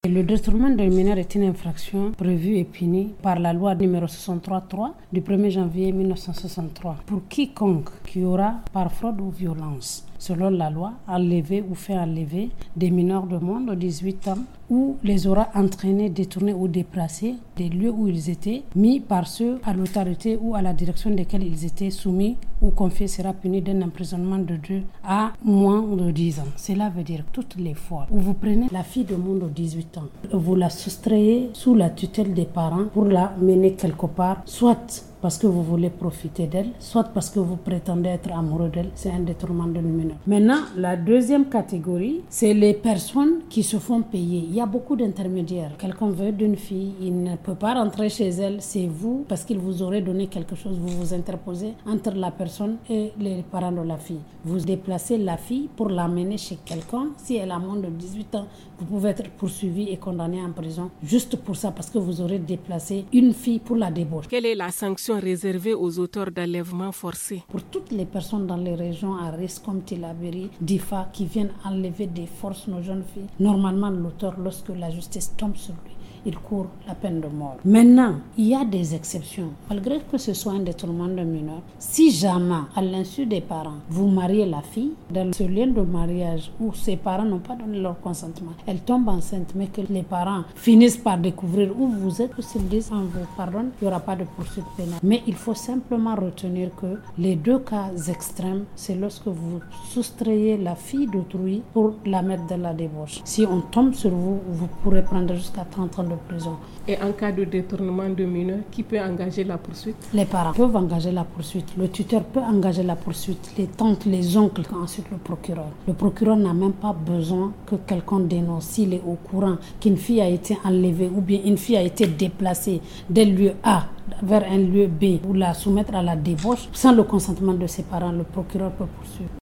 Le détournement d'un mineur est une infraction prévue et punie par la loi numéro 63.3 du 1er janvier 1963 pour quiconque qui aura, par fraude ou violence, selon la loi, enlevé ou fait enlever des mineurs de moins de 18 ans ou les aura entraînés, détournés ou déplacés des lieux où ils étaient, mis par ceux à l'autorité ou à la direction desquels ils étaient soumis ou confiés, sera puni d'un emprisonnement de 2 à moins de 10 ans. Cela veut dire toutes les fois où vous prenez la fille de moins de 18 ans, vous la soustrayez sous la tutelle des parents pour la mener quelque part, soit parce que vous voulez profiter d'elle, soit parce que vous prétendez être amoureux d'elle, c'est un détournement de mineur. Maintenant, la deuxième catégorie, c'est les personnes qui se font payer. Il y a beaucoup d'intermédiaires. Quelqu'un veut d'une fille, il ne peut pas rentrer chez elle, c'est vous, parce qu'il vous aurait donné quelque chose, vous vous interposez entre la personne et les parents de la fille. Vous déplacez la fille pour l'amener chez quelqu'un. Si elle a moins de 18 ans, vous pouvez être poursuivi et condamné en prison juste pour ça, parce que vous aurez déplacé une fille pour la débauche. Quelle est la sanction réservée aux auteurs d'enlèvements forcés? Pour toutes les personnes dans les régions à risque comme Tillabéri, Difa, qui viennent enlever des forces nos jeunes filles, normalement l'auteur, lorsque la justice tombe sur lui, il court la peine de mort. Maintenant, il y a des exceptions. Malgré que ce soit un détournement de mineur, si jamais, à l'insu des parents, vous mariez la fille, dans ce lien de mariage où ses parents n'ont pas donné leur consentement, elle tombe enceinte, mais que les parents finissent par découvrir où vous êtes, ou s'ils disent on vous pardonne, il n'y aura pas de poursuite pénale. Mais il faut simplement retenir que les deux cas extrêmes, c'est lorsque vous soustrayez la fille d'autrui pour la mettre dans la débauche. Si on tombe sur vous, vous pourrez prendre jusqu'à 30 ans de prison. Et en cas de détournement de mineur, qui peut engager la poursuite? Les parents peuvent engager la poursuite, le tuteur peut engager la poursuite, les tantes, les oncles, ensuite le procureur. Le procureur n'a même pas besoin que quelqu'un dénonce s'il est au courant qu'une fille a été enlevée ou bien une fille a été déplacée d'un lieu A vers un lieu B ou la soumettre à la débauche sans le consentement de ses parents. Le procureur peut poursuivre.